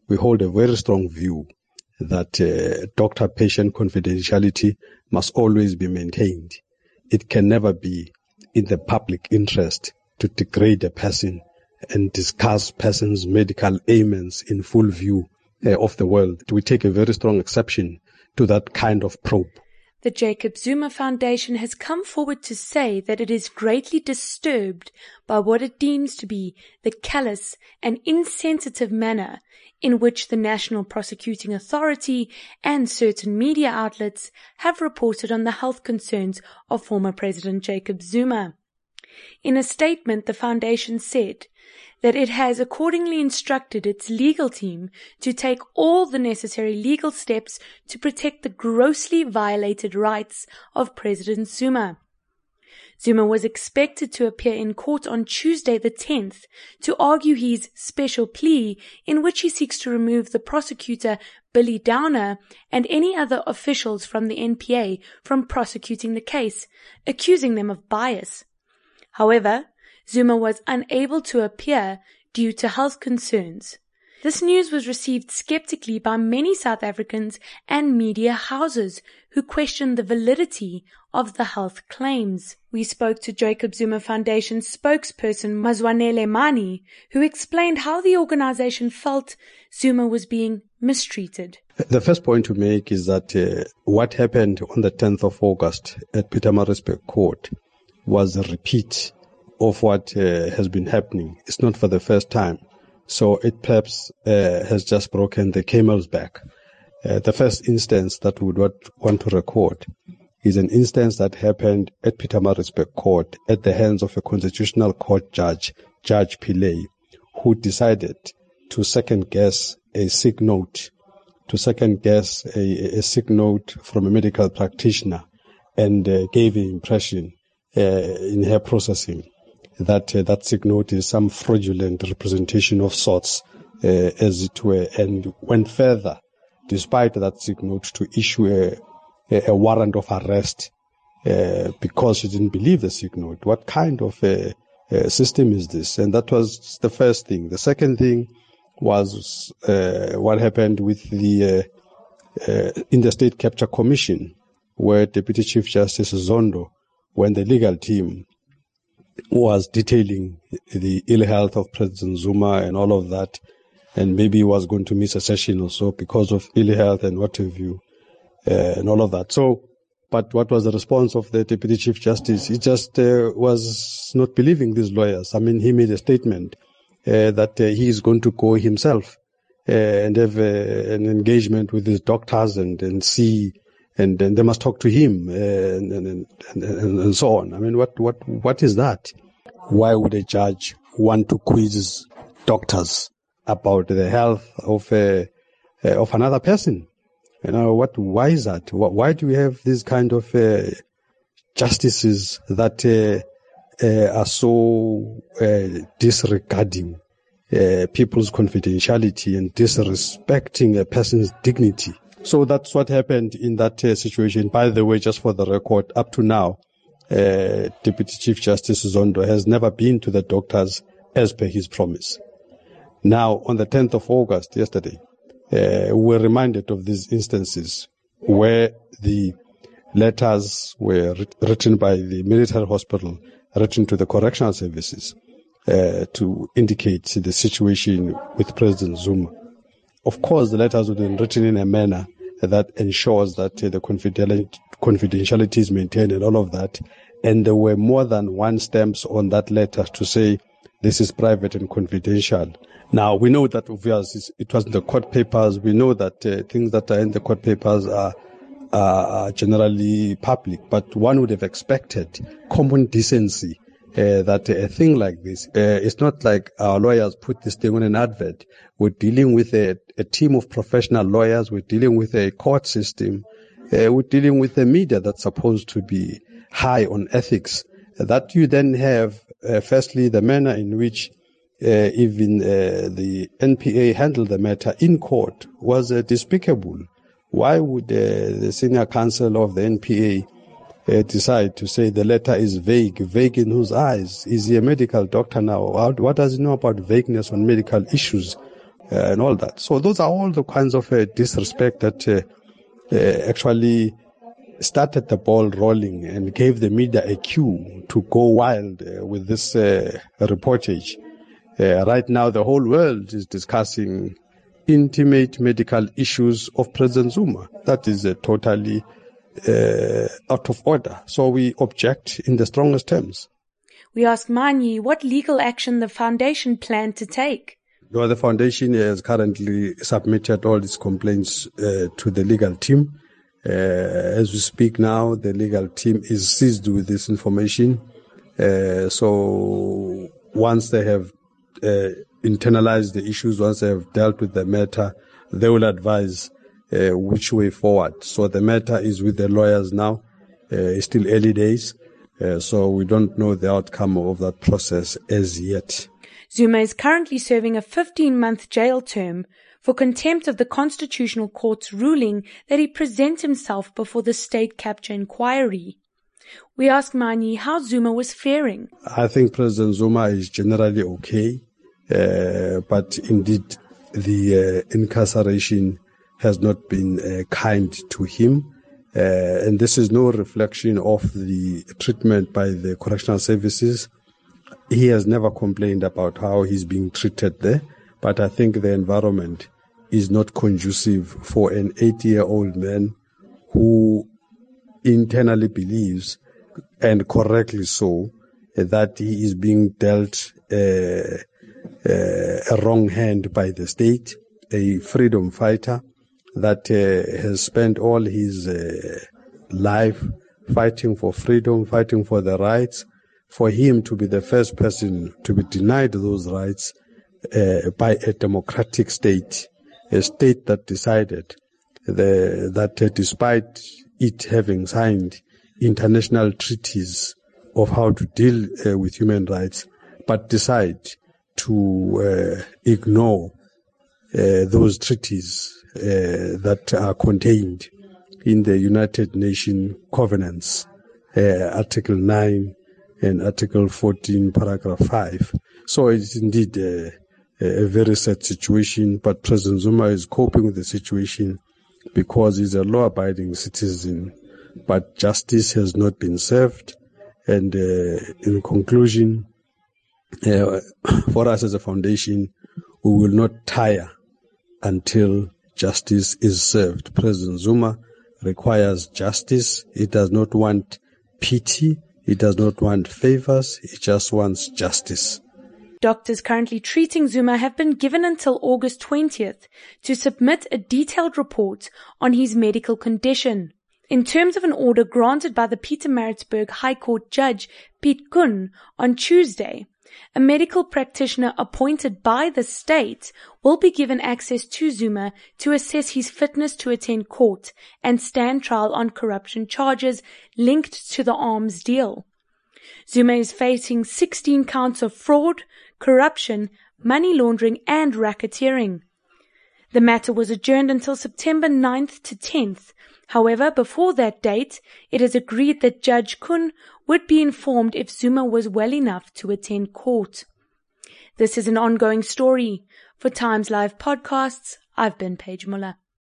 we hold a very strong view that doctor-patient confidentiality must always be maintained. It can never be in the public interest to degrade a person and discuss person's medical ailments in full view of the world. We take a very strong exception to that kind of probe. The Jacob Zuma Foundation has come forward to say that it is greatly disturbed by what it deems to be the callous and insensitive manner in which the National Prosecuting Authority and certain media outlets have reported on the health concerns of former President Jacob Zuma. In a statement, the foundation said that it has accordingly instructed its legal team to take all the necessary legal steps to protect the grossly violated rights of President Zuma. Zuma was expected to appear in court on Tuesday the 10th to argue his special plea in which he seeks to remove the prosecutor Billy Downer and any other officials from the NPA from prosecuting the case, accusing them of bias. However, Zuma was unable to appear due to health concerns. This news was received skeptically by many South Africans and media houses who questioned the validity of the health claims. We spoke to Jacob Zuma Foundation spokesperson Mazwanele Mani, who explained how the organization felt Zuma was being mistreated. The first point to make is that what happened on the 10th of August at Pietermaritzburg Court was a repeat of what has been happening. It's not for the first time. So it perhaps has just broken the camel's back. The first instance that we would want to record is an instance that happened at Pietermaritzburg Court at the hands of a constitutional court judge, Judge Pillay, who decided to second-guess a sick note, a sick note from a medical practitioner, and gave the impression in her processing that sick note is some fraudulent representation of sorts, as it were, and went further, despite that sick note, to issue a warrant of arrest because she didn't believe the sick note. What kind of a system is this? And that was the first thing. The second thing was what happened with the Interstate Capture Commission, where Deputy Chief Justice Zondo, when the legal team was detailing the ill health of President Zuma and all of that, and maybe he was going to miss a session or so because of ill health and what have you, and all of that. So, but what was the response of the Deputy Chief Justice? He just was not believing these lawyers. I mean, he made a statement that he is going to go himself and have an engagement with his doctors and see, and then they must talk to him and so on. I mean, what is that? Why would a judge want to quiz doctors about the health of another person? You know, why is that? Why do we have these kind of justices that are so disregarding people's confidentiality and disrespecting a person's dignity? So that's what happened in that situation. By the way, just for the record, up to now, Deputy Chief Justice Zondo has never been to the doctors as per his promise. Now, on the 10th of August, yesterday, we were reminded of these instances where the letters were written by the military hospital, written to the correctional services, to indicate the situation with President Zuma. Of course, the letters were written in a manner that ensures that the confidentiality is maintained and all of that. And there were more than one stamps on that letter to say this is private and confidential. Now, we know that obviously it was in the court papers. We know that things that are in the court papers are generally public, but one would have expected common decency. That a thing like this, it's not like our lawyers put this thing on an advert. We're dealing with a team of professional lawyers. We're dealing with a court system. We're dealing with a media that's supposed to be high on ethics. That you then have, firstly, the manner in which even the NPA handled the matter in court was despicable. Why would the senior counsel of the NPA decide to say the letter is vague? Vague in whose eyes? Is he a medical doctor now? What does he know about vagueness on medical issues? and all that. So those are all the kinds of disrespect that actually started the ball rolling and gave the media a cue to go wild with this reportage. Right now, the whole world is discussing intimate medical issues of President Zuma. That is totally out of order. So we object in the strongest terms. We asked Manyi what legal action the foundation planned to take. Well, the foundation has currently submitted all its complaints to the legal team. As we speak now, the legal team is seized with this information. So once they have internalized the issues, once they have dealt with the matter, they will advise which way forward. So the matter is with the lawyers now. It's still early days, so we don't know the outcome of that process as yet. Zuma is currently serving a 15-month jail term for contempt of the Constitutional Court's ruling that he present himself before the state capture inquiry. We asked Manyi how Zuma was faring. I think President Zuma is generally okay, but indeed the incarceration has not been kind to him. And this is no reflection of the treatment by the correctional services. He has never complained about how he's being treated there, but I think the environment is not conducive for an 80-year-old man who internally believes, and correctly so, that he is being dealt a wrong hand by the state, a freedom fighter that has spent all his life fighting for freedom, fighting for the rights. For him to be the first person to be denied those rights by a democratic state, a state that decided that despite it having signed international treaties of how to deal with human rights, but decide to ignore those treaties that are contained in the United Nations Covenants, Article 9 and Article 14, Paragraph 5. So it's indeed a very sad situation, but President Zuma is coping with the situation because he's a law-abiding citizen, but justice has not been served. And in conclusion, for us as a foundation, we will not tire until justice is served. President Zuma requires justice. He does not want pity. He does not want favors. He just wants justice. Doctors currently treating Zuma have been given until August 20th to submit a detailed report on his medical condition. In terms of an order granted by the Pietermaritzburg High Court Judge Piet Koen on Tuesday, a medical practitioner appointed by the state will be given access to Zuma to assess his fitness to attend court and stand trial on corruption charges linked to the arms deal. Zuma is facing 16 counts of fraud, corruption, money laundering and racketeering. The matter was adjourned until September 9th to 10th. However, before that date, it is agreed that Judge Koen would be informed if Zuma was well enough to attend court. This is an ongoing story. For Times Live Podcasts, I've been Paige Muller.